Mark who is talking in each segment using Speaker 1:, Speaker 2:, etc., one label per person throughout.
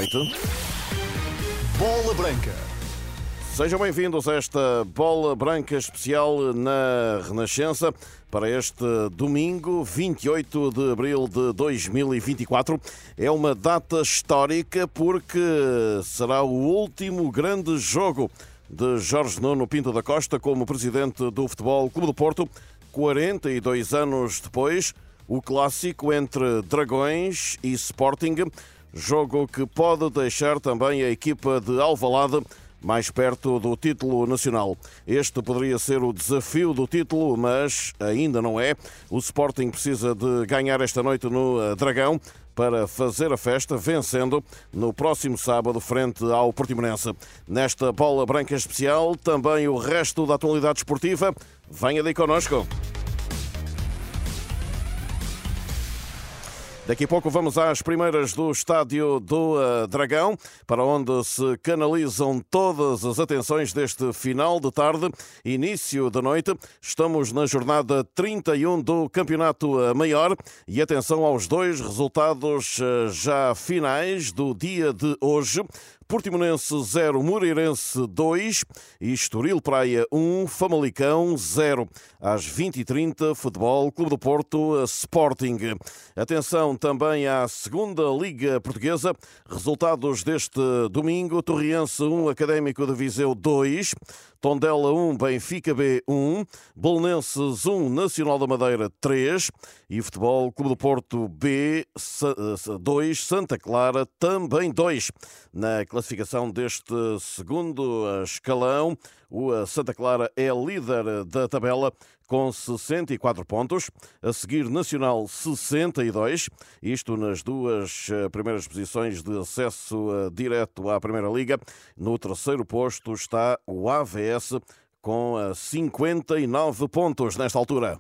Speaker 1: noite.
Speaker 2: Bola Branca.
Speaker 1: Sejam bem-vindos a esta Bola Branca especial na Renascença para este domingo, 28 de abril de 2024. É uma data histórica porque será o último grande jogo de Jorge Nuno Pinto da Costa como presidente do Futebol Clube do Porto. 42 anos depois, o clássico entre Dragões e Sporting, jogo que pode deixar também a equipa de Alvalade mais perto do título nacional. Este poderia ser o desafio do título, mas ainda não é. O Sporting precisa de ganhar esta noite no Dragão para fazer a festa, vencendo no próximo sábado frente ao Portimonense. Nesta Bola Branca especial, também o resto da atualidade esportiva. Venha daí connosco. Daqui a pouco vamos às primeiras do estádio do Dragão, para onde se canalizam todas as atenções deste final de tarde, início da noite. Estamos na jornada 31 do Campeonato Maior e atenção aos dois resultados já finais do dia de hoje. Portimonense 0, Moreirense 2 e Estoril Praia 1, Famalicão 0. Às 20h30, Futebol Clube do Porto, Sporting. Atenção também à segunda Liga Portuguesa. Resultados deste domingo. Torriense 1, Académico de Viseu 2. Tondela 1, Benfica B 1. Belenenses 1, Nacional da Madeira 3. E Futebol Clube do Porto B 2, Santa Clara também 2. Na classificação deste segundo escalão, o Santa Clara é líder da tabela com 64 pontos, a seguir Nacional 62, isto nas duas primeiras posições de acesso direto à Primeira Liga. No terceiro posto está o AVS com 59 pontos nesta altura.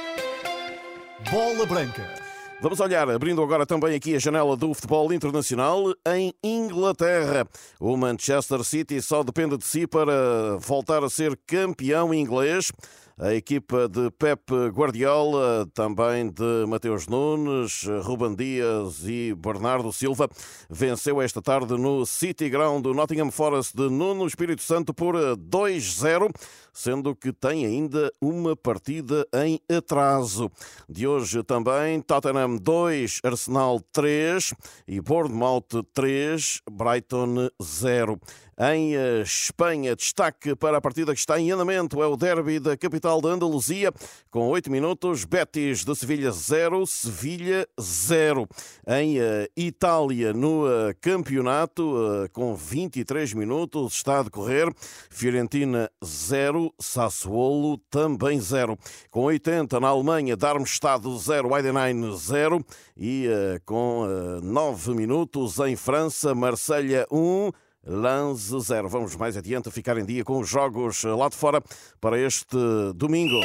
Speaker 2: Bola Branca.
Speaker 1: Vamos olhar, abrindo agora também aqui a janela do futebol internacional em Inglaterra. O Manchester City só depende de si para voltar a ser campeão inglês. A equipa de Pep Guardiola, também de Mateus Nunes, Ruben Dias e Bernardo Silva, venceu esta tarde no City Ground do Nottingham Forest de Nuno Espírito Santo por 2-0, sendo que tem ainda uma partida em atraso. De hoje também, Tottenham 2, Arsenal 3 e Bournemouth 3, Brighton 0. Em Espanha, destaque para a partida que está em andamento, é o derby da capital da Andaluzia, com 8 minutos, Betis de Sevilha 0, Sevilha 0. Em Itália, no campeonato, com 23 minutos, está a decorrer, Fiorentina 0, Sassuolo também 0. Com 80, na Alemanha, Darmstadt 0, Heidenheim 0. E com 9 minutos, em França, Marselha 1, Lens 0. Vamos mais adiante ficar em dia com os jogos lá de fora para este domingo.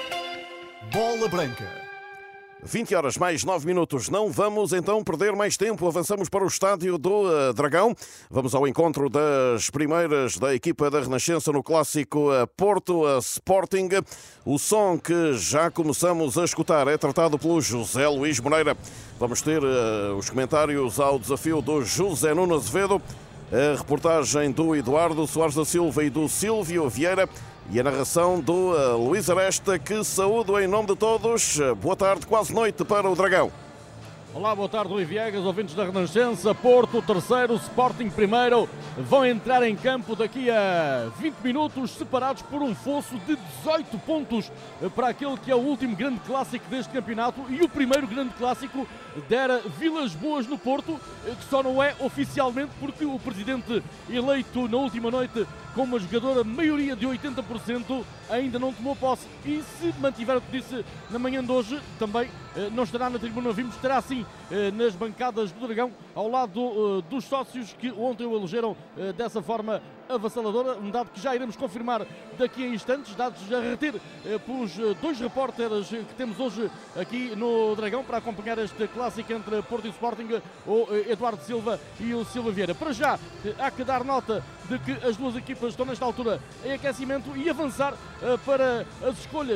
Speaker 2: Bola Branca.
Speaker 1: 20 horas mais 9 minutos. Não vamos então perder mais tempo. Avançamos para o estádio do Dragão. Vamos ao encontro das primeiras da equipa da Renascença no clássico Porto Sporting. O som que já começamos a escutar é tratado pelo José Luís Moreira. Vamos ter os comentários ao desafio do José Nuno Azevedo, a reportagem do Eduardo Soares da Silva e do Silvio Vieira e a narração do Luís Aresta, que saúdo em nome de todos. Boa tarde, quase noite para o Dragão.
Speaker 3: Olá, boa tarde, Rui Viegas, ouvintes da Renascença. Porto, terceiro, Sporting, primeiro. Vão entrar em campo daqui a 20 minutos, separados por um fosso de 18 pontos para aquele que é o último grande clássico deste campeonato e o primeiro grande clássico dera Vilas Boas no Porto, que só não é oficialmente porque o presidente eleito na última noite com uma jogadora maioria de 80% ainda não tomou posse e se mantiver o que disse na manhã de hoje também não estará na tribuna, vimos, estará sim nas bancadas do Dragão ao lado dos sócios que ontem o elegeram dessa forma avassaladora, um dado que já iremos confirmar daqui a instantes, dados a reter pelos dois repórteres que temos hoje aqui no Dragão para acompanhar este clássico entre Porto e Sporting, o Eduardo Silva e o Silva Vieira. Para já, há que dar nota de que as duas equipas estão nesta altura em aquecimento e avançar para as escolhas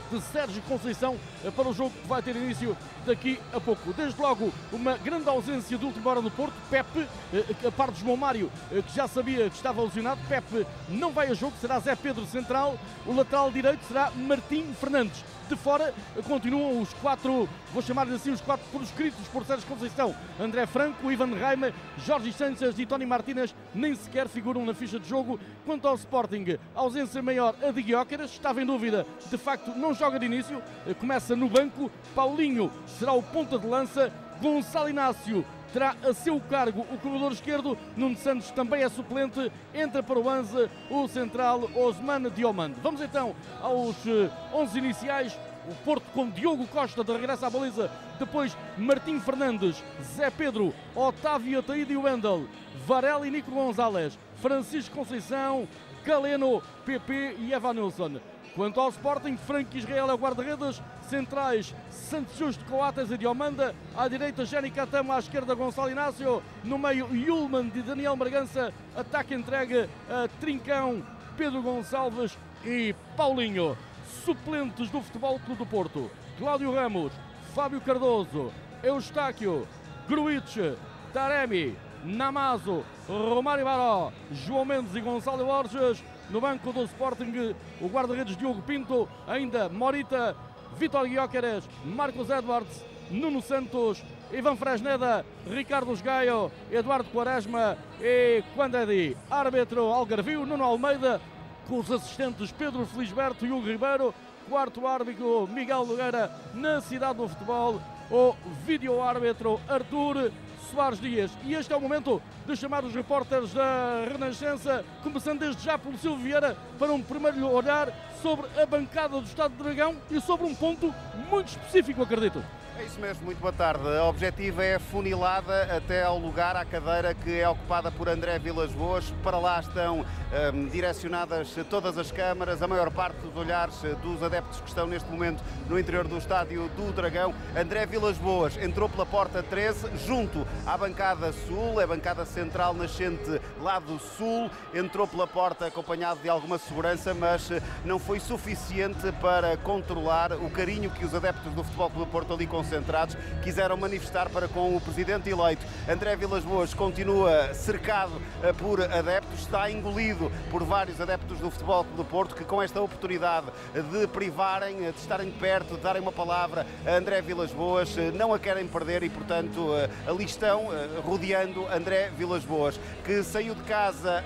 Speaker 3: de Sérgio Conceição para o jogo que vai ter início daqui a pouco. Desde logo, uma grande ausência de última hora no Porto. Pepe, a par de João Mário, que já sabia que estava lesionado. Pepe não vai a jogo, será Zé Pedro central. O lateral direito será Martim Fernandes. De fora continuam os quatro, vou chamar-lhes assim, os quatro proscritos por Sérgio Conceição. André Franco, Ivan Reimer, Jorge Sanchez e Tony Martínez nem sequer figuram na ficha de jogo. Quanto ao Sporting, a ausência maior a de Gyökeres, estava em dúvida, de facto não joga de início, começa no banco. Paulinho será o ponta de lança, Gonçalo Inácio terá a seu cargo o corredor esquerdo, Nuno Santos também é suplente, entra para o 11 o central Osman Diomande. Vamos então aos 11 iniciais. O Porto com Diogo Costa de regresso à baliza, depois Martim Fernandes, Zé Pedro, Otávio Ataíde e Wendel, Varela e Nico Gonzalez, Francisco Conceição, Galeno, PP e Evanilson. Quanto ao Sporting, Franco Israel é o guarda-redes, centrais Santos Justo, Coates e Diomanda, à direita Jenny Catamo, à esquerda Gonçalo Inácio, no meio Yulman de Daniel Bragança, ataque entregue a Trincão, Pedro Gonçalves e Paulinho. Suplentes do Futebol Clube do Porto: Cláudio Ramos, Fábio Cardoso, Eustáquio, Gruitch, Taremi, Namazo, Romário Baró, João Mendes e Gonçalo Borges. No banco do Sporting, o guarda-redes Diogo Pinto, ainda Morita, Vítor Gyökeres, Marcos Edwards, Nuno Santos, Ivan Fresneda, Ricardo Gaio, Eduardo Quaresma e Quandedi. Árbitro Algarvio, Nuno Almeida, com os assistentes Pedro Felisberto e Hugo Ribeiro. Quarto árbitro Miguel Nogueira, na Cidade do Futebol, o vídeo-árbitro Artur Soares Dias. E este é o momento de chamar os repórteres da Renascença, começando desde já pelo Silvio Vieira, para um primeiro olhar sobre a bancada do Estado de Dragão e sobre um ponto muito específico, acredito.
Speaker 4: É isso mesmo, muito boa tarde. A objetiva é funilada até ao lugar, à cadeira que é ocupada por André Vilas-Boas. Para lá estão direcionadas todas as câmaras, a maior parte dos olhares dos adeptos que estão neste momento no interior do estádio do Dragão. André Vilas-Boas entrou pela porta 13, junto à bancada sul, é a bancada central nascente lá do sul. Entrou pela porta acompanhado de alguma segurança, mas não foi suficiente para controlar o carinho que os adeptos do Futebol Clube do Porto ali concentrados quiseram manifestar para com o presidente eleito. André Vilas-Boas continua cercado por adeptos, está engolido por vários adeptos do Futebol Clube do Porto que, com esta oportunidade de privarem, de estarem perto, de darem uma palavra a André Vilas-Boas, não a querem perder e, portanto, ali estão rodeando André Vilas-Boas, que saiu de casa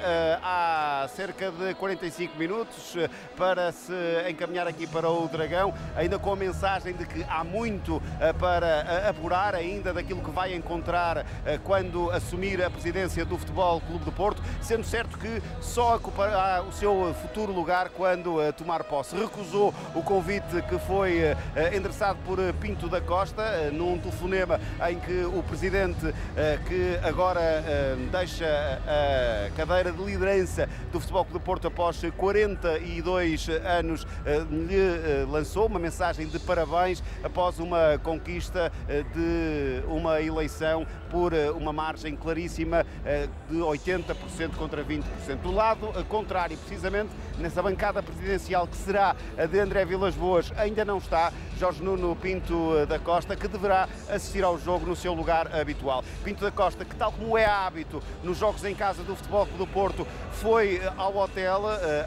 Speaker 4: há cerca de 45 minutos para se encaminhar aqui para o Dragão, ainda com a mensagem de que há muito para apurar ainda daquilo que vai encontrar quando assumir a presidência do Futebol Clube do Porto, sendo certo que só ocupará o seu futuro lugar quando tomar posse. Recusou o convite que foi endereçado por Pinto da Costa num telefonema em que o presidente, que agora deixa a cadeira de liderança do Futebol Clube do Porto após 42 anos, lhe lançou uma mensagem de parabéns após uma conquista de uma eleição por uma margem claríssima de 80% contra 20%. Do lado contrário, precisamente nessa bancada presidencial que será a de André Vilas-Boas, ainda não está Jorge Nuno Pinto da Costa, que deverá assistir ao jogo no seu lugar habitual. Pinto da Costa, que tal como é hábito nos jogos em casa do Futebol Clube do Porto, foi ao hotel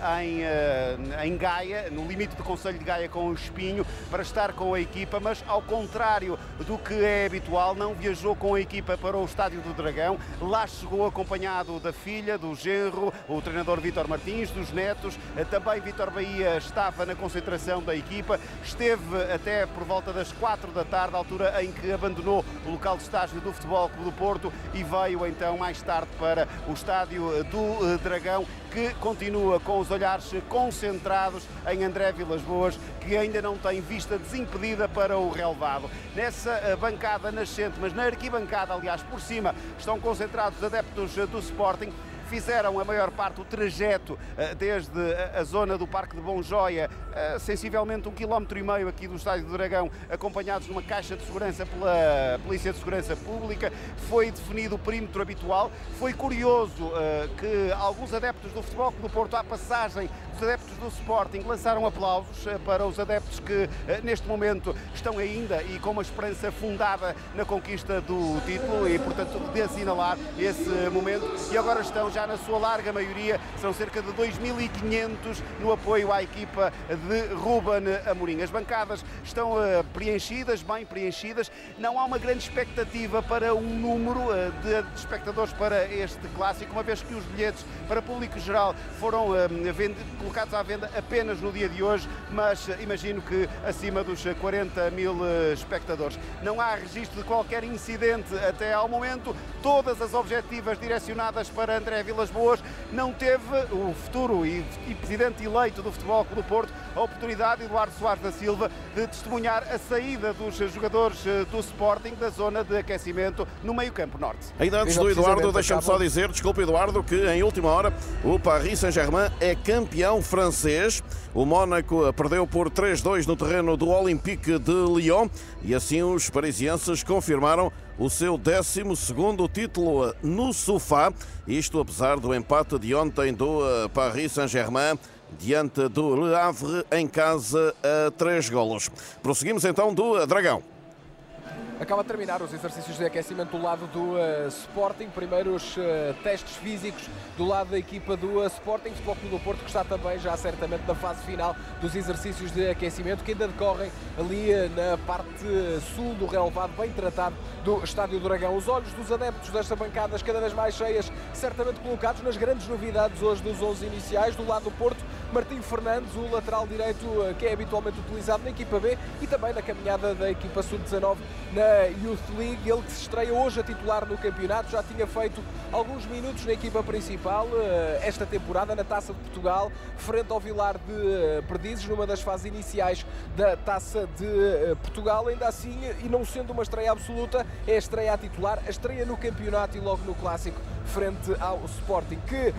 Speaker 4: em Gaia, no limite do Concelho de Gaia com o Espinho, para estar com a equipa, mas ao contrário do que é habitual, não viajou com a equipa para o Estádio do Dragão. Lá chegou acompanhado da filha, do genro, o treinador Vítor Martins, dos netos. Também Vítor Bahia estava na concentração da equipa, esteve até por volta das 4 da tarde, altura em que abandonou o local de estágio do Futebol Clube do Porto e veio então mais tarde para o Estádio do Dragão, que continua com os olhares concentrados em André Vilas-Boas, que ainda não tem vista desimpedida para o relevado. Nessa bancada nascente, mas na arquibancada, aliás, por cima, estão concentrados os adeptos do Sporting. Fizeram a maior parte do trajeto desde a zona do Parque de Bom Joia, sensivelmente 1,5 km aqui do Estádio do Dragão, acompanhados de uma caixa de segurança pela Polícia de Segurança Pública. Foi definido o perímetro habitual. Foi curioso que alguns adeptos do Futebol Clube do Porto, à passagem Os adeptos do Sporting lançaram aplausos para os adeptos que neste momento estão ainda e com uma esperança fundada na conquista do título e, portanto, de assinalar esse momento. E agora estão já na sua larga maioria, são cerca de 2.500 no apoio à equipa de Ruben Amorim. As bancadas estão preenchidas, bem preenchidas. Não há uma grande expectativa para um número de espectadores para este clássico, uma vez que os bilhetes para público geral foram colocados à venda apenas no dia de hoje, mas imagino que acima dos 40 mil espectadores. Não há registro de qualquer incidente até ao momento. Todas as objetivas direcionadas para André Vilas-Boas. Não teve o futuro e presidente eleito do Futebol Clube do Porto a oportunidade, Eduardo Soares da Silva, de testemunhar a saída dos jogadores do Sporting da zona de aquecimento no meio-campo norte.
Speaker 1: Ainda antes do Eduardo, deixa-me só dizer, desculpe Eduardo, que em última hora o Paris Saint-Germain é campeão francês. O Mónaco perdeu por 3-2 no terreno do Olympique de Lyon e assim os parisienses confirmaram o seu 12º título no sofá. Isto apesar do empate de ontem do Paris Saint-Germain diante do Le Havre em casa a 3 golos. Prosseguimos então do Dragão.
Speaker 5: Acaba de terminar os exercícios de aquecimento do lado do Sporting. Primeiros testes físicos do lado da equipa do Sporting. Futebol Clube do Porto, que está também já certamente na fase final dos exercícios de aquecimento, que ainda decorrem ali na parte sul do relevado, bem tratado do Estádio do Dragão. Os olhos dos adeptos destas bancadas cada vez mais cheias, certamente colocados nas grandes novidades hoje dos 11 iniciais. Do lado do Porto, Martim Fernandes, o lateral direito que é habitualmente utilizado na equipa B e também na caminhada da equipa sub-19 na Youth League. Ele que se estreia hoje a titular no campeonato, já tinha feito alguns minutos na equipa principal esta temporada na Taça de Portugal, frente ao Vilar de Perdizes, numa das fases iniciais da Taça de Portugal. Ainda assim, e não sendo uma estreia absoluta, é a estreia a titular, a estreia no campeonato e logo no clássico frente ao Sporting, que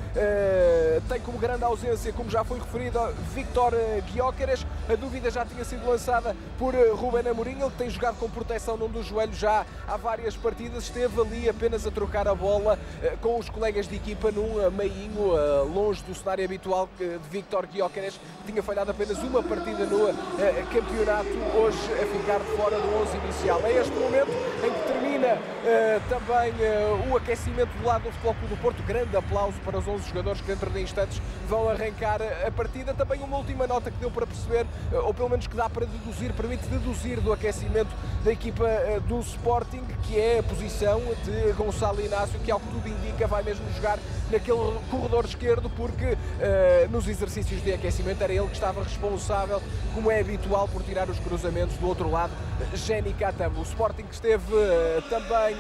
Speaker 5: tem como grande ausência, como já foi referido, Víctor Gyökeres. A dúvida já tinha sido lançada por Ruben Amorim, ele que tem jogado com proteção num dos joelhos já há várias partidas, esteve ali apenas a trocar a bola com os colegas de equipa num meinho longe do cenário habitual de Víctor Gyökeres, que tinha falhado apenas uma partida no campeonato, hoje a ficar de fora do 11 inicial. É este momento em que termina também o aquecimento do lado do Futebol Clube do Porto. Grande aplauso para os 11 jogadores que dentro de instantes vão arrancar a partida. Também uma última nota que deu para perceber, ou pelo menos que dá para deduzir, permite deduzir do aquecimento da equipa do Sporting, que é a posição de Gonçalo Inácio, que ao que tudo indica vai mesmo jogar naquele corredor esquerdo, porque nos exercícios de aquecimento era ele que estava responsável, como é habitual, por tirar os cruzamentos do outro lado, Jenny Katambo. O Sporting que esteve também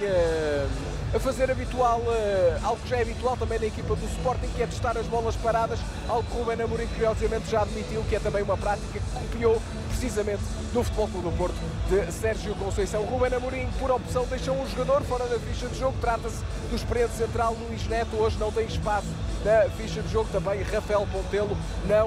Speaker 5: a fazer habitual, algo que já é habitual também na equipa do Sporting, que é testar as bolas paradas, algo que Ruben Amorim curiosamente já admitiu que é também uma prática que copiou precisamente do Futebol Clube do Porto de Sérgio Conceição. Ruben Amorim, por opção, deixou um jogador fora da ficha de jogo. Trata-se do experiente central Luís Neto, hoje não tem espaço na ficha de jogo. Também Rafael Pontelo não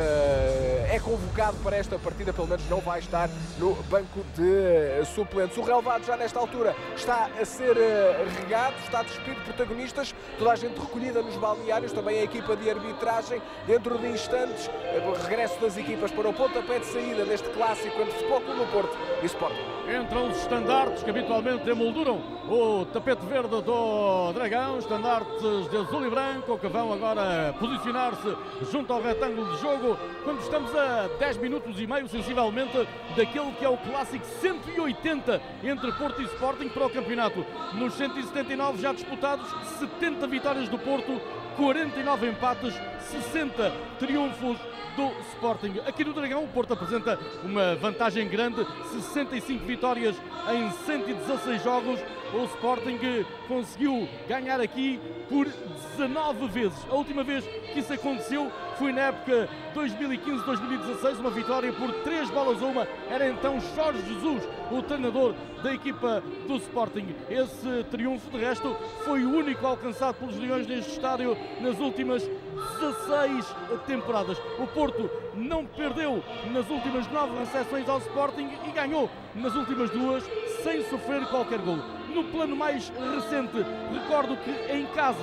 Speaker 5: é convocado para esta partida, pelo menos não vai estar no banco de suplentes. O relevado já nesta altura está a ser regado, está a despir de protagonistas, toda a gente recolhida nos balneários, também a equipa de arbitragem. Dentro de instantes, regresso das equipas para o pontapé de saída deste clássico entre Futebol Clube do Porto e Sporting.
Speaker 3: Entram os estandartes que habitualmente emolduram o tapete verde do Dragão, estandartes de azul e branco, que vão agora posicionar-se junto ao retângulo de jogo, quando estamos a 10 minutos e meio, sensivelmente, daquele que é o clássico 180 entre Porto e Sporting para o campeonato. Nos 179 já disputados, 70 vitórias do Porto, 49 empates, 60 triunfos do Sporting. Aqui no Dragão, o Porto apresenta uma vantagem grande, 65 vitórias em 116 jogos. O Sporting conseguiu ganhar aqui por 19 vezes. A última vez que isso aconteceu foi na época 2015-2016, uma vitória por 3-1. Era então Jorge Jesus o treinador da equipa do Sporting. Esse triunfo, de resto, foi o único alcançado pelos Leões deste estádio nas últimas 16 temporadas. O Porto não perdeu nas últimas 9 recepções ao Sporting e ganhou nas últimas 2 sem sofrer qualquer golo. No plano mais recente, recordo que em casa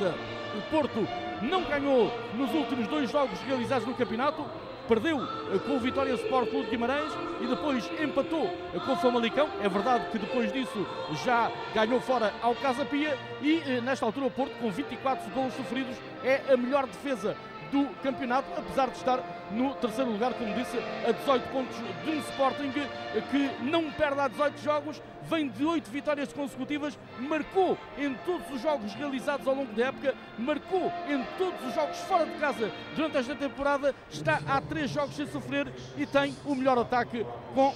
Speaker 3: O Porto não ganhou nos últimos 2 jogos realizados no campeonato. Perdeu com o Vitória Sport Clube de Guimarães e depois empatou com o Famalicão. É verdade que depois disso já ganhou fora ao Casa Pia e nesta altura o Porto, com 24 golos sofridos, é a melhor defesa do campeonato, apesar de estar no terceiro lugar, como disse, a 18 pontos de um Sporting que não perde há 18 jogos, vem de 8 vitórias consecutivas, marcou em todos os jogos realizados ao longo da época, marcou em todos os jogos fora de casa durante esta temporada, está há 3 jogos sem sofrer e tem o melhor ataque com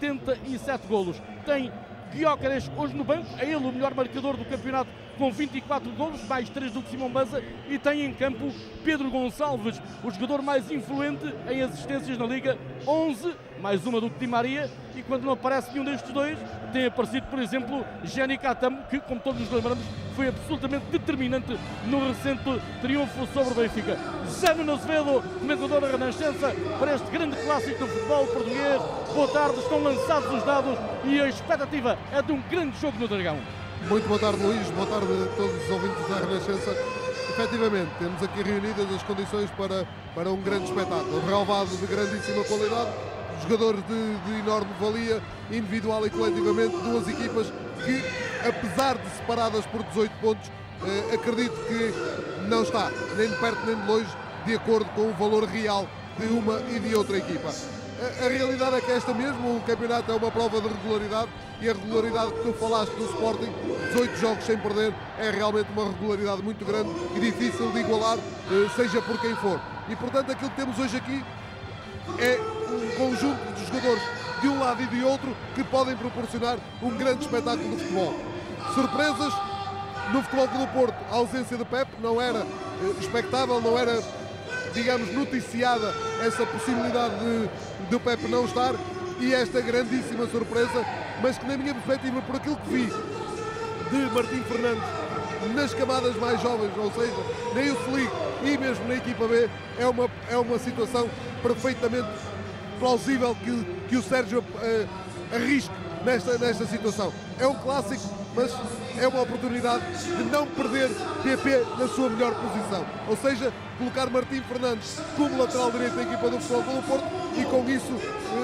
Speaker 3: 87 golos. Tem Gyökeres hoje no banco, é ele o melhor marcador do campeonato com 24 golos, mais 3 do que Simão Banza, e tem em campo Pedro Gonçalves, o jogador mais influente em assistências na Liga, 11, mais uma do que Di Maria, e quando não aparece nenhum destes dois, tem aparecido, por exemplo, Jenny Catamo, que, como todos nos lembramos, foi absolutamente determinante no recente triunfo sobre o Benfica. Jânio Azevedo, comentador da Renascença, para este grande clássico do futebol português. Boa tarde, estão lançados os dados e a expectativa é de um grande jogo no Dragão.
Speaker 6: Muito boa tarde, Luís, boa tarde a todos os ouvintes da Renascença. Efetivamente, temos aqui reunidas as condições para um grande espetáculo. Relevado de grandíssima qualidade, jogadores de enorme valia, individual e coletivamente, duas equipas que, apesar de separadas por 18 pontos, acredito que não está nem de perto nem de longe de acordo com o valor real de uma e de outra equipa. A realidade é que esta mesmo, o campeonato é uma prova de regularidade e a regularidade que tu falaste do Sporting, 18 jogos sem perder, é realmente uma regularidade muito grande e difícil de igualar, seja por quem for. E portanto aquilo que temos hoje aqui é um conjunto de jogadores de um lado e de outro que podem proporcionar um grande espetáculo de futebol. Surpresas no Futebol Clube do Porto, a ausência de Pep não era expectável, não era, digamos, noticiada essa possibilidade de o Pep não estar, e esta grandíssima surpresa, mas que na minha perspectiva, por aquilo que vi de Martim Fernandes nas camadas mais jovens, ou seja, na Youth League e mesmo na equipa B, é uma situação perfeitamente plausível que o Sérgio arrisque nesta situação. É um clássico, mas é uma oportunidade de não perder PP na sua melhor posição, ou seja, colocar Martim Fernandes como lateral direito da equipa do Futebol Clube do Porto e com isso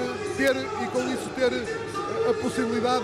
Speaker 6: ter a possibilidade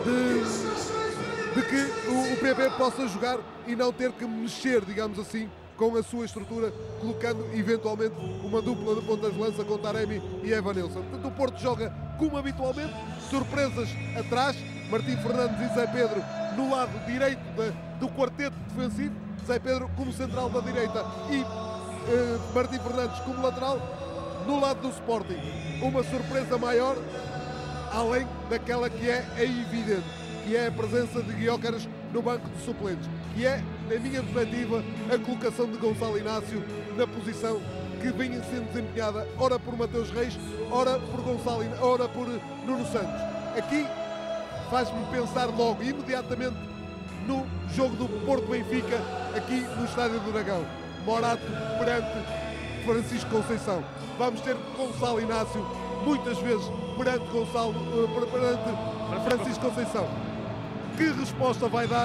Speaker 6: de que o PP possa jogar e não ter que mexer, digamos assim, com a sua estrutura, colocando eventualmente uma dupla de pontas de lança com Taremi e Evanilson. Portanto, o Porto joga como habitualmente, surpresas atrás, Martim Fernandes e Zé Pedro no lado direito do quarteto defensivo, Zé Pedro como central da direita e Martim Fernandes como lateral. No lado do Sporting, uma surpresa maior, além daquela que é evidente, que é a presença de Gyökeres no banco de suplentes, que é, na minha perspectiva, a colocação de Gonçalo Inácio na posição que vinha sendo desempenhada ora por Mateus Reis, ora por Nuno Santos. Aqui faz-me pensar logo, imediatamente, no jogo do Porto-Benfica, aqui no Estádio do Dragão. Morato perante Francisco Conceição. Vamos ter Gonçalo Inácio muitas vezes perante Francisco Conceição. Que resposta vai dar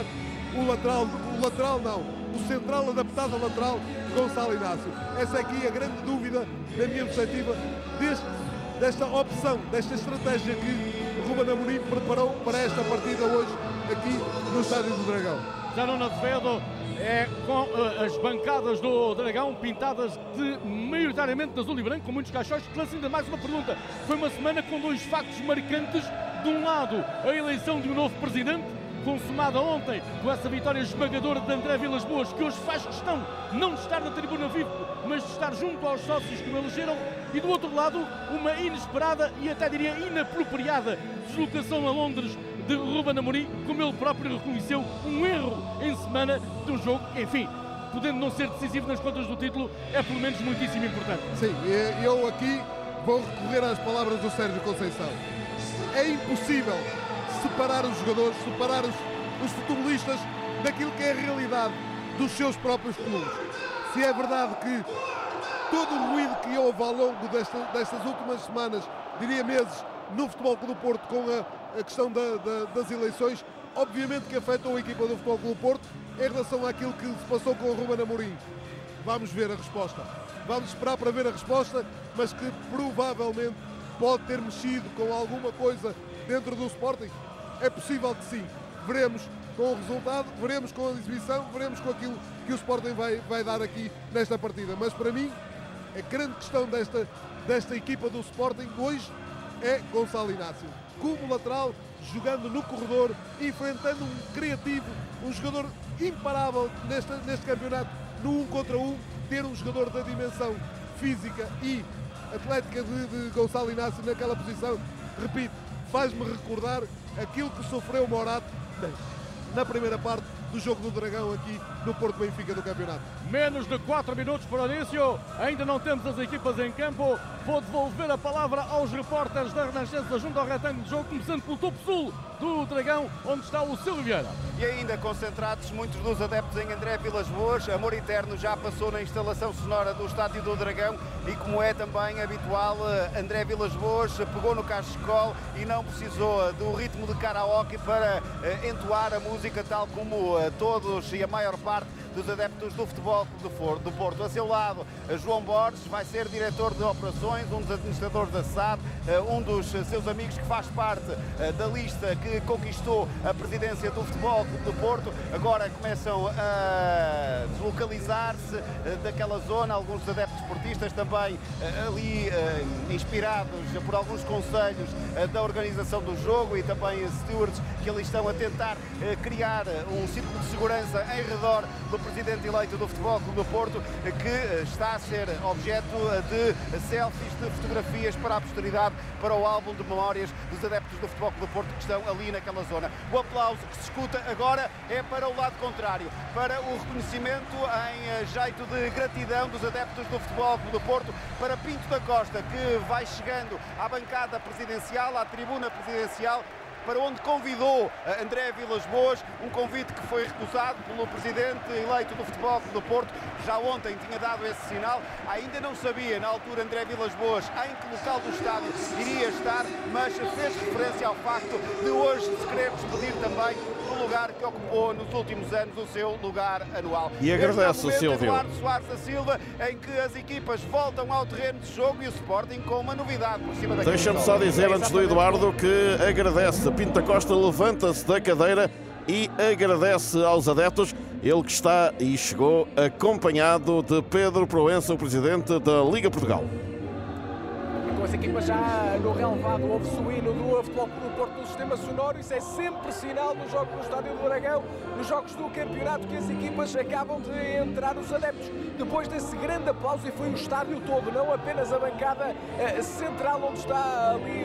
Speaker 6: o central adaptado ao lateral, Gonçalo Inácio? Essa aqui é a grande dúvida, na minha perspectiva, desta opção, desta estratégia que Ruben Amorim preparou para esta partida hoje aqui no Estádio do Dragão.
Speaker 3: Jânio Azevedo com as bancadas do Dragão pintadas de maioritariamente de azul e branco, com muitos caixões. Lança ainda mais uma pergunta. Foi uma semana com dois factos marcantes. De um lado, a eleição de um novo presidente, consumada ontem com essa vitória esmagadora de André Vilas Boas, que hoje faz questão não de estar na tribuna VIP, mas de estar junto aos sócios que o elegeram. E do outro lado, uma inesperada e até diria inapropriada deslocação a Londres de Ruben Amorim, como ele próprio reconheceu, um erro em semana do jogo, enfim, podendo não ser decisivo nas contas do título, é pelo menos muitíssimo importante.
Speaker 6: Sim, eu aqui vou recorrer às palavras do Sérgio Conceição. É impossível separar os jogadores, separar os futebolistas daquilo que é a realidade dos seus próprios clubes. Se é verdade que todo o ruído que houve ao longo destas últimas semanas, diria meses, no Futebol Clube do Porto com a questão das eleições, obviamente que afetam a equipa do Futebol Clube do Porto em relação àquilo que se passou com o Ruben Amorim. Vamos ver a resposta. Vamos esperar para ver a resposta, mas que provavelmente pode ter mexido com alguma coisa dentro do Sporting. É possível que sim. Veremos com o resultado, veremos com a exibição, veremos com aquilo que o Sporting vai dar aqui nesta partida. Mas para mim, a grande questão desta equipa do Sporting hoje é Gonçalo Inácio. Como lateral, jogando no corredor, enfrentando um criativo, um jogador imparável neste campeonato, no 1 contra 1, ter um jogador da dimensão física e atlética de Gonçalo Inácio naquela posição, repito, faz-me recordar aquilo que sofreu o Morato na primeira parte do jogo do Dragão aqui no Porto Benfica do campeonato.
Speaker 3: Menos de 4 minutos para o início, ainda não temos as equipas em campo. Vou devolver a palavra aos repórteres da Renascença junto ao retângulo de jogo, começando pelo topo sul do Dragão, onde está o Silvio Vieira.
Speaker 4: E ainda concentrados muitos dos adeptos em André Vilas Boas. Amor Eterno já passou na instalação sonora do Estádio do Dragão e, como é também habitual, André Vilas Boas pegou no cachecol e não precisou do ritmo de karaoke para entoar a música, tal como todos e a maior parte dos adeptos do Futebol do Porto. A seu lado, João Borges vai ser diretor de operações, um dos administradores da SAD, um dos seus amigos que faz parte da lista que conquistou a presidência do Futebol do Porto. Agora começam a deslocalizar-se daquela zona, alguns adeptos esportistas também ali inspirados por alguns conselhos da organização do jogo e também stewards que ali estão a tentar criar um círculo de segurança em redor do presidente eleito do Futebol Clube do Porto, que está a ser objeto de selfies, de fotografias para a posteridade, para o álbum de memórias dos adeptos do Futebol Clube do Porto que estão ali naquela zona. O aplauso que se escuta agora é para o lado contrário, para o reconhecimento em jeito de gratidão dos adeptos do Futebol Clube do Porto, para Pinto da Costa, que vai chegando à bancada presidencial, à tribuna presidencial, para onde convidou André Vilas Boas, um convite que foi recusado pelo presidente eleito do Futebol Clube do Porto. Já ontem tinha dado esse sinal, ainda não sabia na altura André Vilas Boas em que local do estádio iria estar, mas fez referência ao facto de hoje se querer despedir também do lugar que ocupou nos últimos anos, o seu lugar anual.
Speaker 1: E agradece o Silvio.
Speaker 4: Eduardo Soares da Silva, em que as equipas voltam ao terreno de jogo e o Sporting com uma novidade por cima da camisola.
Speaker 1: Deixa-me só dizer antes do Eduardo que agradece. Pinto da Costa levanta-se da cadeira e agradece aos adeptos. Ele que está e chegou acompanhado de Pedro Proença, o presidente da Liga Portugal.
Speaker 5: As equipas já no relevado, ouve-se o hino do Futebol Clube do Porto no sistema sonoro. Isso é sempre sinal nos jogos do Estádio do Dragão, nos jogos do campeonato, que as equipas acabam de entrar, os adeptos, depois desse grande aplauso, e foi o estádio todo, não apenas a bancada central onde está ali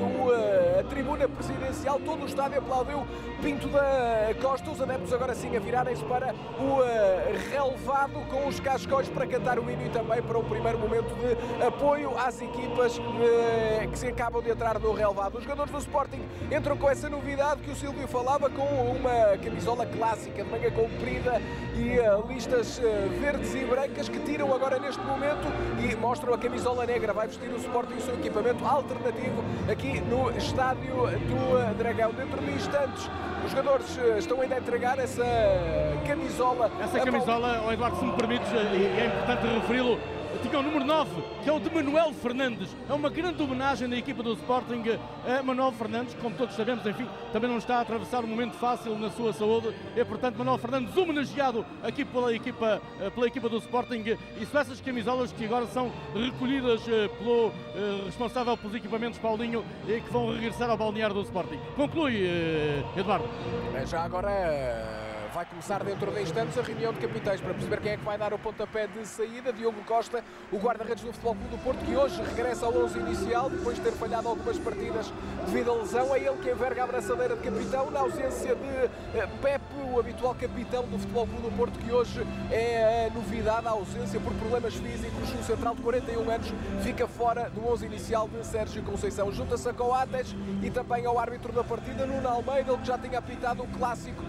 Speaker 5: a tribuna presidencial, todo o estádio aplaudiu Pinto da Costa. Os adeptos agora sim a virarem-se para o relevado com os cascóis para cantar o hino e também para um primeiro momento de apoio às equipas que se acabam de entrar no relevado. Os jogadores do Sporting entram com essa novidade que o Silvio falava, com uma camisola clássica de manga comprida e listas verdes e brancas, que tiram agora neste momento e mostram a camisola negra. Vai vestir o Sporting o seu equipamento alternativo aqui no Estádio do Dragão. Dentro de instantes os jogadores estão ainda a entregar essa camisola.
Speaker 3: Essa camisola, oh Eduardo, se me permites, e é importante referi-lo, tinha o número 9, que é o de Manuel Fernandes. É uma grande homenagem da equipa do Sporting a Manuel Fernandes, como todos sabemos, enfim, também não está a atravessar um momento fácil na sua saúde. É, portanto, Manuel Fernandes homenageado aqui pela equipa do Sporting. E são essas camisolas que agora são recolhidas pelo responsável pelos equipamentos, Paulinho, e que vão regressar ao balneário do Sporting. Conclui, Eduardo.
Speaker 5: Já agora vai começar dentro de instantes a reunião de capitães para perceber quem é que vai dar o pontapé de saída. Diogo Costa, o guarda-redes do Futebol Clube do Porto, que hoje regressa ao 11 inicial depois de ter falhado algumas partidas devido à lesão. É ele que enverga a abraçadeira de capitão na ausência de Pepe, o habitual capitão do Futebol Clube do Porto, que hoje é a novidade, a ausência por problemas físicos. O central de 41 anos fica fora do 11 inicial de Sérgio Conceição. Junta-se a Coates e também ao árbitro da partida, Nuno Almeida, ele que já tinha apitado o clássico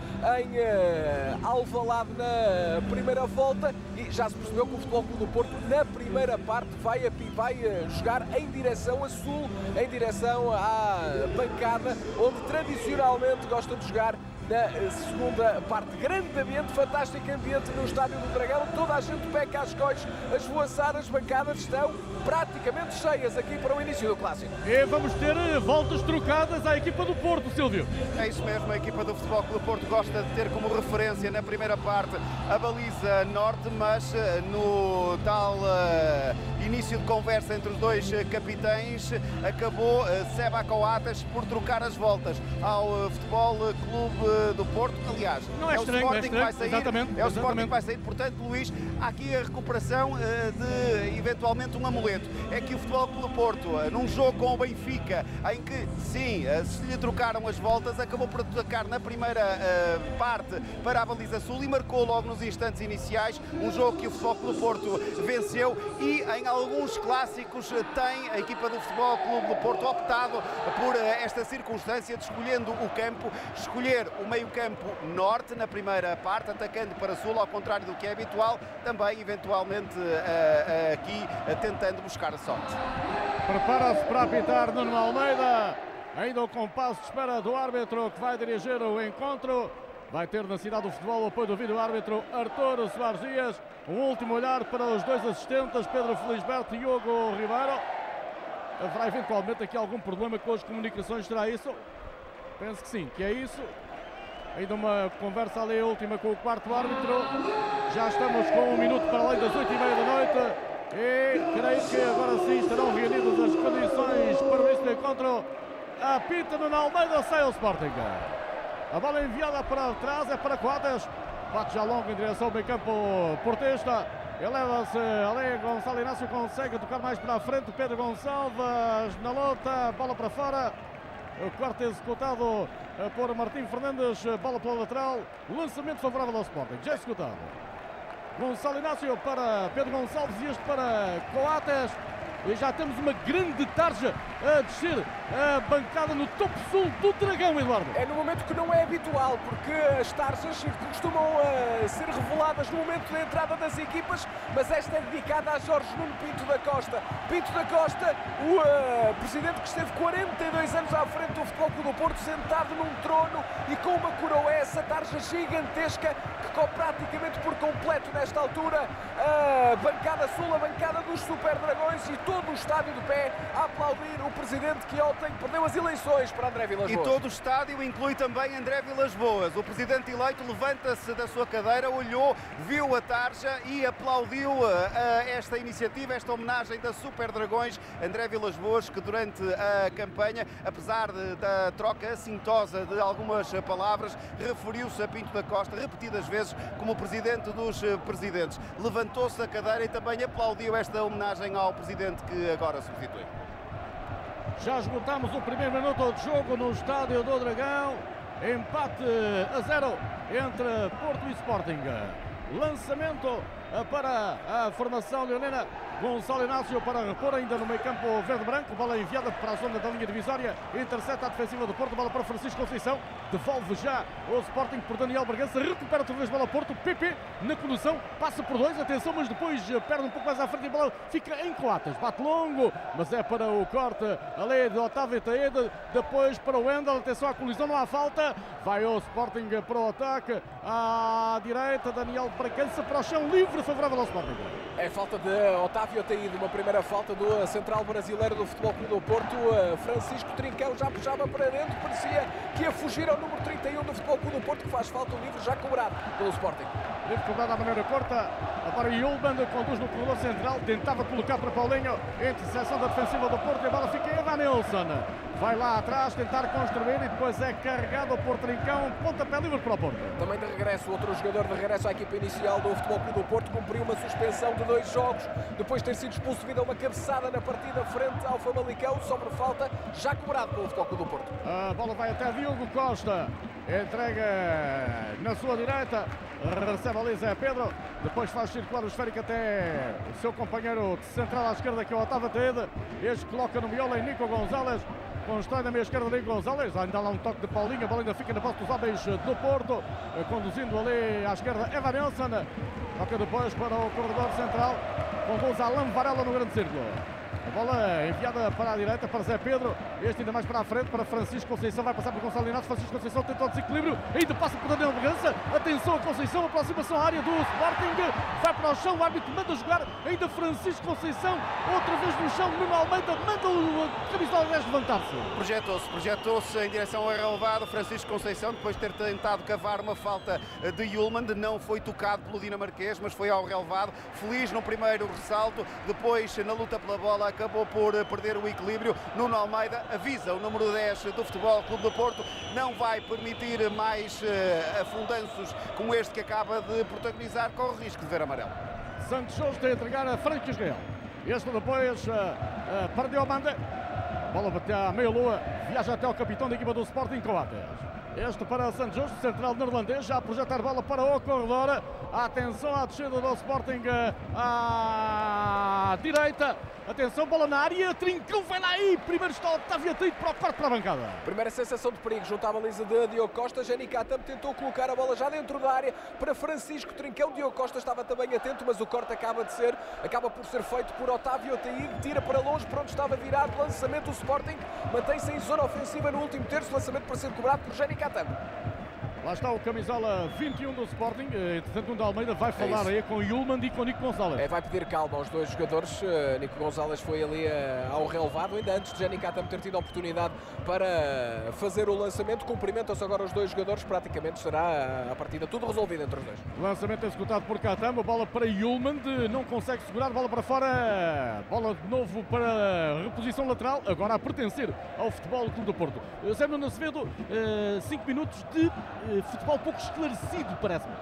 Speaker 5: em Alvalade na primeira volta, e já se percebeu que o Futebol Clube do Porto na primeira parte vai jogar em direção a sul, em direção à bancada onde tradicionalmente gosta de jogar na segunda parte. Grande ambiente, fantástico ambiente no Estádio do Dragão, toda a gente peca às cois, as voaçar, as bancadas estão praticamente cheias aqui para o início do Clássico.
Speaker 3: E vamos ter voltas trocadas à equipa do Porto, Silvio.
Speaker 4: É isso mesmo, a equipa do Futebol Clube do Porto gosta de ter como referência na primeira parte a baliza norte, mas no tal início de conversa entre os dois capitães acabou Seba Coates por trocar as voltas ao Futebol Clube do Porto. Aliás,
Speaker 3: não é estranho,
Speaker 4: o Sporting que vai sair.
Speaker 3: exatamente,
Speaker 4: É o Sporting que vai sair. Portanto, Luís, há aqui a recuperação de eventualmente um amuleto. É que o Futebol Clube do Porto, num jogo com o Benfica, em que sim, se lhe trocaram as voltas, acabou por atacar na primeira parte para a baliza sul e marcou logo nos instantes iniciais, um jogo que o Futebol Clube do Porto venceu, e em alguns clássicos tem a equipa do Futebol Clube do Porto optado por esta circunstância de, escolhendo o campo, escolher o meio-campo norte na primeira parte, atacando para sul, ao contrário do que é habitual, também eventualmente aqui tentando buscar a sorte.
Speaker 3: Prepara-se para apitar Nuno Almeida, ainda o compasso de espera do árbitro que vai dirigir o encontro. Vai ter na cidade do futebol o apoio do vídeo-árbitro Artur Soares Dias. Um último olhar para os dois assistentes, Pedro Felisberto e Hugo Ribeiro. Haverá eventualmente aqui algum problema com as comunicações, será isso? Penso que sim, que é isso. Ainda uma conversa ali última com o quarto árbitro. Já estamos com 1 minuto para além das 8h30 da noite. E creio que agora sim estarão reunidas as condições para o início do encontro. Apita no Almeida, sai o Sporting. A bola enviada para trás é para Coates. Bate já longo em direção ao meio-campo portista. Eleva-se ali, Gonçalo Inácio consegue tocar mais para a frente. Pedro Gonçalves na luta, bola para fora. O corte executado por Martim Fernandes, bola pela lateral. Lançamento favorável ao Sporting, já executado. Gonçalo Inácio para Pedro Gonçalves e este para Coates. E já temos uma grande tarja a descer a bancada no topo sul do Dragão, Eduardo.
Speaker 5: É no momento que não é habitual, porque as tarjas costumam ser reveladas no momento da entrada das equipas, mas esta é dedicada a Jorge Nuno Pinto da Costa. Pinto da Costa, o presidente que esteve 42 anos à frente do Futebol Clube do Porto, sentado num trono e com uma coroa, essa tarja gigantesca que cobre praticamente por completo nesta altura a bancada sul, a bancada dos Super Dragões, e todo o estádio de pé a aplaudir o presidente que ontem perdeu as eleições para André Vilas Boas.
Speaker 4: E todo o estádio inclui também André Vilas Boas. O presidente eleito levanta-se da sua cadeira, olhou, viu a tarja e aplaudiu esta iniciativa, esta homenagem da Super Dragões. André Vilas Boas, que durante a campanha, apesar da troca assintosa de algumas palavras, referiu-se a Pinto da Costa repetidas vezes como presidente dos presidentes. Levantou-se da cadeira e também aplaudiu esta homenagem ao presidente que agora substitui.
Speaker 3: Já esgotamos o primeiro minuto de jogo no Estádio do Dragão. Empate a 0 entre Porto e Sporting. Lançamento para a formação leonina. Gonçalo Inácio para repor ainda no meio campo verde-branco. Bola enviada para a zona da linha divisória. Intercepta a defensiva do Porto. Bola para Francisco Conceição. Devolve já o Sporting por Daniel Bragança. Recupera outra vez bola Porto. PP na condução. Passa por dois. Atenção, mas depois perde um pouco mais à frente e a bola fica em Coates. Bate longo, mas é para o corte ali de Otávio Taede. Depois para o Wendel. Atenção à colisão, não há falta. Vai o Sporting para o ataque. À direita, Daniel Bragança para o chão livre, favorável ao Sporting.
Speaker 5: É falta de Otávio Taide, uma primeira falta do central brasileiro do Futebol Clube do Porto. Francisco Trincão já puxava para dentro, parecia que ia fugir ao número 31 do Futebol Clube do Porto, que faz falta, o livre já cobrado pelo Sporting.
Speaker 3: Livre cobrado à maneira curta, agora Yulban conduz no corredor central, tentava colocar para Paulinho, interseção da defensiva do Porto e a bola fica em Evanilson. Vai lá atrás tentar construir e depois é carregado por Trincão, pontapé livre para o Porto.
Speaker 5: Também de regresso, outro jogador de regresso à equipa inicial do Futebol Clube do Porto, cumpriu uma suspensão de 2 jogos, depois de ter sido expulso devido a uma cabeçada na partida frente ao Famalicão, sobre falta, já cobrado pelo Futebol Clube do Porto.
Speaker 3: A bola vai até Diogo Costa, entrega na sua direita, recebe ali Zé Pedro, depois faz circular o esférico até o seu companheiro de central à esquerda, que é o Otávio Taede. Este coloca no miolo em Nico Gonzalez. Constrói na meia esquerda de Gonzalez, ainda lá um toque de Paulinho, a bola ainda fica na posse dos homens do Porto, conduzindo ali à esquerda Evanilson. Toca depois para o corredor central, com Gonçalo Varela no grande círculo. A bola enviada para a direita, para Zé Pedro. Este ainda mais para a frente, para Francisco Conceição. Vai passar por Gonçalo Inácio. Francisco Conceição tenta o desequilíbrio. Ainda passa por Daniel Bragança. Atenção a Conceição, aproximação à área do Sporting. Vai para o chão, o árbitro manda jogar. Ainda Francisco Conceição, outra vez no chão. Nuno Almeida manda o camisola 10 levantar-se.
Speaker 4: Projetou-se em direção ao relevado. Francisco Conceição, depois de ter tentado cavar uma falta de Yulman, não foi tocado pelo dinamarquês, mas foi ao relevado. Feliz no primeiro ressalto. Depois, na luta pela bola, acabou por perder o equilíbrio. Nuno Almeida avisa o número 10 do Futebol Clube do Porto, não vai permitir mais afundanços como este que acaba de protagonizar, com o risco de ver amarelo.
Speaker 3: Santos Justo a entregar a Franco Israel. Este depois para Diomande. Bola bateu à meia-lua, viaja até o capitão da equipa do Sporting, Coates. Este para Santos Justo, central neerlandês, já a projetar bola para o corredor. Atenção à descida do Sporting à direita. Atenção, bola na área, Trincão vai lá aí. Primeiro está Otávio Ataíde para o quarto para a bancada.
Speaker 5: Primeira sensação de perigo junto à baliza de Diogo Costa. Jani Catam tentou colocar a bola já dentro da área para Francisco Trincão. Diogo Costa estava também atento, mas o corte acaba por ser feito por Otávio Ataíde. Tira para longe, para onde estava virado. Lançamento do Sporting, mantém-se em zona ofensiva no último terço. Lançamento para ser cobrado por Jani Catam.
Speaker 3: Lá está o camisola 21 do Sporting. Entretanto, Nuno Almeida vai falar aí com Yulman e com Nico Gonçalves.
Speaker 5: Vai pedir calma aos dois jogadores. Nico Gonçalves foi ali ao relevado, ainda antes de Jani Catam ter tido a oportunidade para fazer o lançamento. Cumprimentam-se agora os dois jogadores. Praticamente será a partida tudo resolvido entre os dois.
Speaker 3: Lançamento executado por Catam. A bola para Yulman, não consegue segurar. Bola para fora. Bola de novo para reposição lateral. Agora a pertencer ao Futebol Clube do Porto. Zé Nuno Azevedo, 5 minutos de futebol pouco esclarecido, parece-me.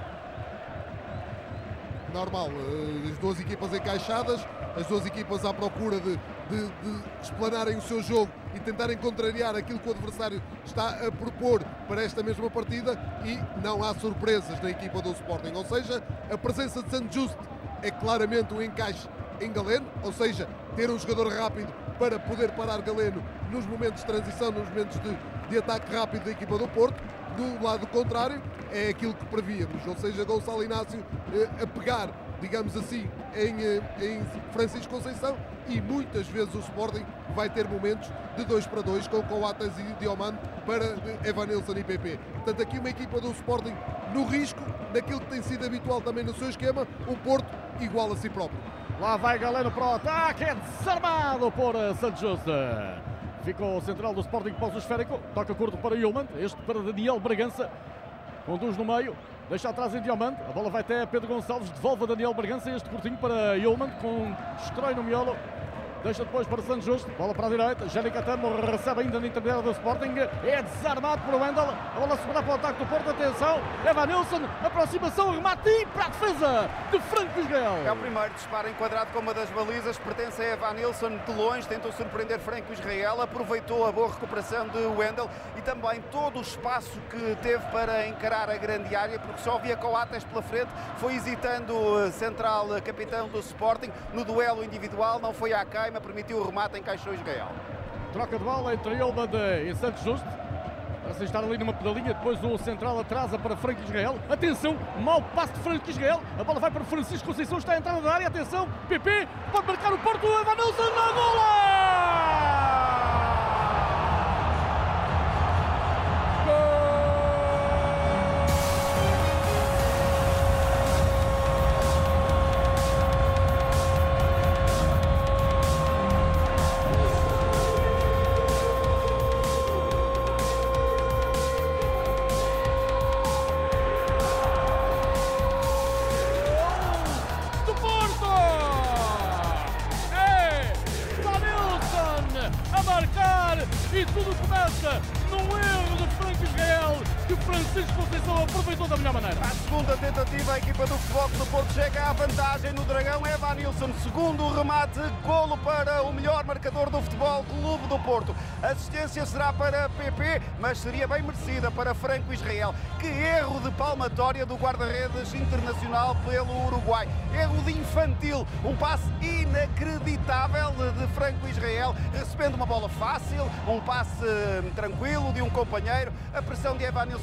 Speaker 6: Normal, as duas equipas encaixadas, as duas equipas à procura de explanarem o seu jogo e tentarem contrariar aquilo que o adversário está a propor para esta mesma partida, e não há surpresas na equipa do Sporting, ou seja, a presença de Santos Justo é claramente um encaixe em Galeno, ou seja, ter um jogador rápido para poder parar Galeno nos momentos de transição, nos momentos de ataque rápido da equipa do Porto. Do lado contrário, é aquilo que prevíamos, ou seja, Gonçalo Inácio a pegar, digamos assim, em Francisco Conceição, e muitas vezes o Sporting vai ter momentos de 2-2 com Coates e Diomande para Evanilson e PP. Portanto, aqui uma equipa do Sporting no risco, naquilo que tem sido habitual também no seu esquema, o Porto igual a si próprio.
Speaker 3: Lá vai Galeno para o ataque, é desarmado por Santos Justo. Ficou o central do Sporting para o esférico. Toca curto para Yulman. Este para Daniel Bragança. Conduz no meio. Deixa atrás em Diomande. A bola vai até Pedro Gonçalves. Devolve a Daniel Bragança. Este curtinho para Yulman. Destrói no miolo. Deixa depois para Santos Justo. Bola para a direita. Jani Catam recebe ainda na intermediária do Sporting. É desarmado por Wendel. A bola segura para o ataque do Porto. Atenção. Evanilson. Aproximação. Remate e para a defesa de Franco Israel.
Speaker 4: É o primeiro disparo enquadrado com uma das balizas. Pertence a Evanilson. De longe tentou surpreender Franco Israel. Aproveitou a boa recuperação de Wendel e também todo o espaço que teve para encarar a grande área, porque só havia Coates pela frente. Foi hesitando o central capitão do Sporting no duelo individual. Não foi à caima. Permitiu o remate, encaixou Israel.
Speaker 3: Troca de bola entre Yulman e Santos Justo. Parece estar ali numa pedalinha. Depois o central atrasa para Franco Israel. Atenção, mau passe de Franco Israel. A bola vai para Francisco Conceição. Está a entrar na área. Atenção, PP pode marcar o Porto. Evanilson na bola! E tudo começa num erro de Franco Israel, que Francisco Conceição aproveitou da melhor maneira.
Speaker 4: A segunda tentativa, a equipa do Futebol Clube do Porto chega à vantagem no Dragão. Evanilson, segundo remate, golo para o melhor marcador do Futebol Clube do Porto. A assistência será para PP, mas seria bem merecida para Franco Israel. Que erro de palmatória do guarda-redes internacional pelo Uruguai. Erro de infantil, um passe inacreditável de Franco Israel, recebendo uma bola fácil, um passe tranquilo de um companheiro. A pressão de Evanilson nem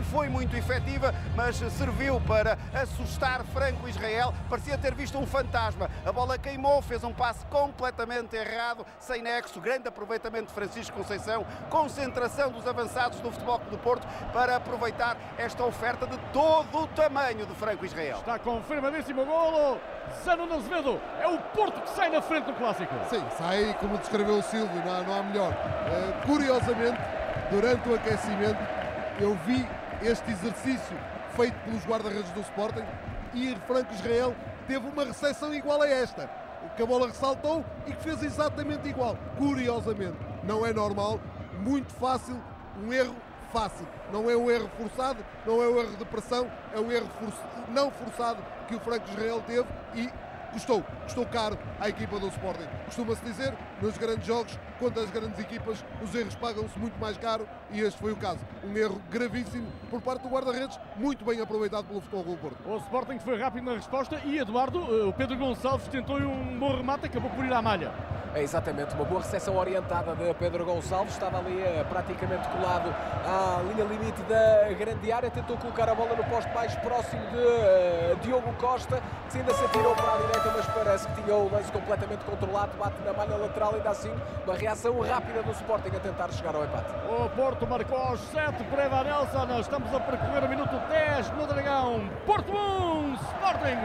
Speaker 4: foi muito efetiva, mas serviu para assustar Franco Israel. Parecia ter visto um fantasma. A bola queimou, fez um passe completamente errado, sem nexo. Grande aproveitamento de Francisco Conceição, concentração dos avançados do Futebol Clube do Porto para aproveitar esta oferta de todo o tamanho de Franco Israel.
Speaker 3: Está confirmadíssimo o golo. Zé Nuno Azevedo, é o Porto que sai na frente do Clássico.
Speaker 6: Sim, sai como descreveu o Silvio, não há melhor. Curiosamente, durante o aquecimento, eu vi este exercício feito pelos guarda-redes do Sporting e Franco Israel teve uma recepção igual a esta, que a bola ressaltou e que fez exatamente igual. Curiosamente, não é normal, muito fácil, um erro fácil. Não é um erro forçado, não é um erro de pressão, é um erro não forçado que o Franco Israel teve e custou caro à equipa do Sporting. Costuma-se dizer, nos grandes jogos, contra as grandes equipas, os erros pagam-se muito mais caro e este foi o caso. Um erro gravíssimo por parte do guarda-redes, muito bem aproveitado pelo Futebol Clube do Porto.
Speaker 3: O Sporting foi rápido na resposta e Eduardo, o Pedro Gonçalves tentou um bom remate, acabou por ir à malha.
Speaker 5: É exatamente, uma boa recepção orientada de Pedro Gonçalves, estava ali praticamente colado à linha limite da grande área, tentou colocar a bola no poste mais próximo de Diogo Costa, que ainda se atirou para a direita, mas parece que tinha o lance completamente controlado, bate na malha lateral, ainda assim uma reação rápida do Sporting a tentar chegar ao empate.
Speaker 3: O Porto marcou aos 7 por Evan Nilsson, estamos a percorrer o minuto 10 no Dragão. Porto 1, Sporting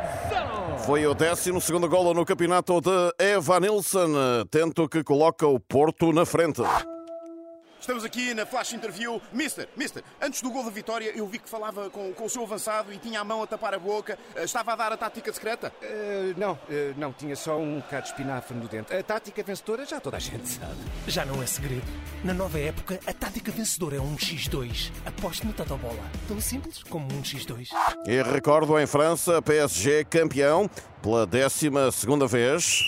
Speaker 3: 0.
Speaker 1: Foi o 12º golo no campeonato de Evan Nilsson, tento que coloca o Porto na frente.
Speaker 7: Estamos aqui na Flash Interview. Mister, antes do gol da vitória eu vi que falava com o seu avançado e tinha a mão a tapar a boca. Estava a dar a tática secreta?
Speaker 8: Não, tinha só um bocado de espinafre no dente. A tática vencedora já toda a gente sabe.
Speaker 9: Já não é segredo. Na nova época, a tática vencedora é um X2. Aposte no Totobola. Tão simples como um X2.
Speaker 1: E recordo, em França, PSG campeão pela 12ª vez.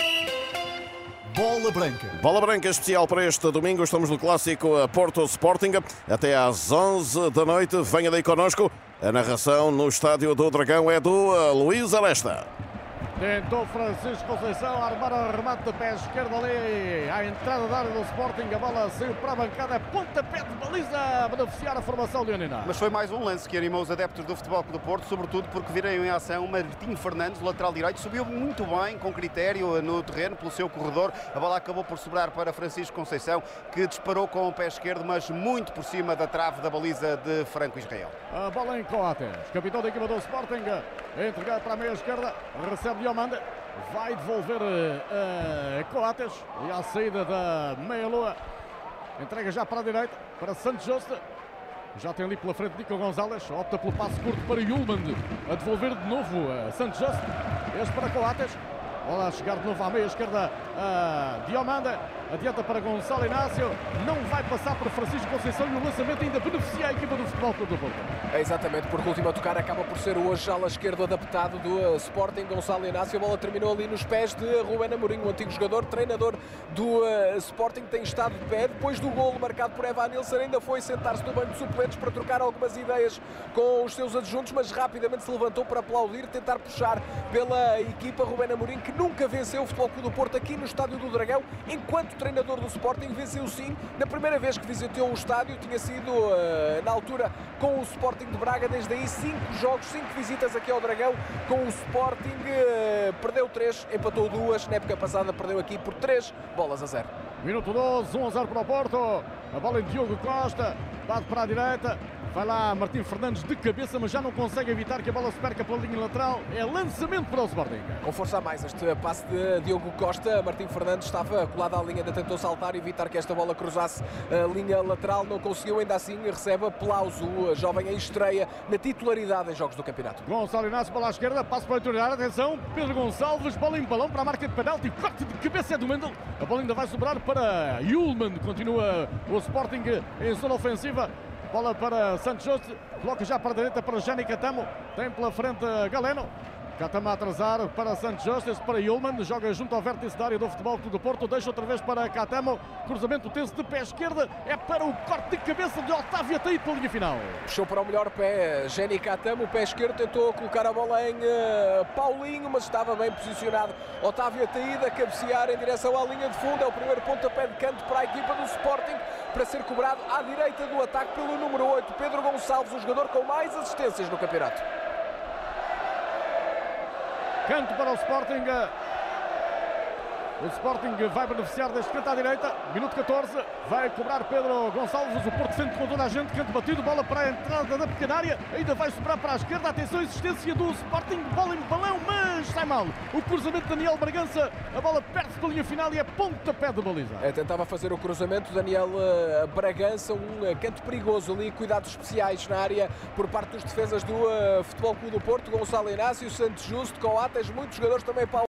Speaker 2: Bola Branca.
Speaker 1: Bola Branca especial para este domingo. Estamos no Clássico Porto Sporting. Até às 11 da noite. Venha daí connosco. A narração no Estádio do Dragão é do Luís Alesta.
Speaker 3: Tentou Francisco Conceição armar o remate de pé esquerdo ali à entrada da área do Sporting. A bola saiu para a bancada, pontapé de baliza a beneficiar a formação leonina.
Speaker 4: Mas foi mais um lance que animou os adeptos do Futebol Clube do Porto, sobretudo porque viram em ação Martim Fernandes, lateral direito, subiu muito bem, com critério no terreno, pelo seu corredor. A bola acabou por sobrar para Francisco Conceição, que disparou com o pé esquerdo, mas muito por cima da trave da baliza de Franco Israel.
Speaker 3: A bola em Coates, capitão da equipa do Sporting, entregado para a meia esquerda, recebe Diomande, vai devolver a Coates e à saída da meia-lua, entrega já para a direita, para Santos Justa. Já tem ali pela frente Nico Gonzalez, opta pelo passo curto para Yulman, a devolver de novo a Santos Justa, este para Coates. Bola a chegar de novo à meia esquerda a Diomande, adianta para Gonçalo Inácio, não vai passar por Francisco Conceição e o lançamento ainda beneficia a equipa do Futebol Clube do Porto.
Speaker 5: É exatamente, porque o último a tocar acaba por ser o hoje ala esquerdo adaptado do Sporting, Gonçalo Inácio. A bola terminou ali nos pés de Rubén Amorim, o antigo jogador, treinador do Sporting, tem estado de pé. Depois do golo marcado por Evan Nilsson, ainda foi sentar-se no banco de suplentes para trocar algumas ideias com os seus adjuntos, mas rapidamente se levantou para aplaudir, tentar puxar pela equipa. Rubén Amorim, que nunca venceu o Futebol Clube do Porto aqui no Estádio do Dragão, enquanto treinador do Sporting, venceu sim na primeira vez que visitou o estádio, tinha sido na altura com o Sporting de Braga. Desde aí 5 jogos, 5 visitas aqui ao Dragão com o Sporting, perdeu 3, empatou 2, na época passada perdeu aqui por 3-0.
Speaker 3: Minuto 12, 1-0 para o Porto, a bola em Diogo Costa, bate para a direita, vai lá Martim Fernandes de cabeça, mas já não consegue evitar que a bola se perca pela linha lateral. É lançamento para o Sporting.
Speaker 5: Com força a mais este passe de Diogo Costa. Martim Fernandes estava colado à linha, tentou saltar e evitar que esta bola cruzasse a linha lateral, não conseguiu, ainda assim recebe aplauso. O jovem em estreia na titularidade em jogos do campeonato.
Speaker 3: Gonçalo Inácio, bola à esquerda, passo para a interior, atenção, Pedro Gonçalves, bola em balão para a marca de penalti, corte de cabeça é do Mendel. A bola ainda vai sobrar para Yulman, continua o Sporting em zona ofensiva. Bola para Santos Justo, coloca já para a direita para Jani Catamo, tem pela frente Galeno, Catama a atrasar para Santos Justus, para Yulman, joga junto ao vértice da área do Futebol Clube do Porto, deixa outra vez para Catamo, cruzamento tenso de pé esquerda, é para o corte de cabeça de Otávio Ataíde pela linha final.
Speaker 5: Puxou para o melhor pé, Jenny Catamo, o pé esquerdo tentou colocar a bola em Paulinho, mas estava bem posicionado. Otávio Ataíde a cabecear em direção à linha de fundo, é o primeiro pontapé de canto para a equipa do Sporting, para ser cobrado à direita do ataque pelo número 8, Pedro Gonçalves, o jogador com mais assistências no campeonato.
Speaker 3: Canto para o Sporting. O Sporting vai beneficiar deste canto à direita. Minuto 14. Vai cobrar Pedro Gonçalves. O Porto sente com toda a gente. Canto batido. Bola para a entrada da pequena área. Ainda vai sobrar para a esquerda. Atenção, insistência do Sporting. Bola em balão, mas sai mal. O cruzamento de Daniel Bragança. A bola perde-se pela linha final e é pontapé de baliza.
Speaker 5: Tentava fazer o cruzamento Daniel Bragança. Um canto perigoso ali. Cuidados especiais na área por parte dos defesas do Futebol Clube do Porto. Gonçalo Inácio, Santos Justo, Coates, muitos jogadores também.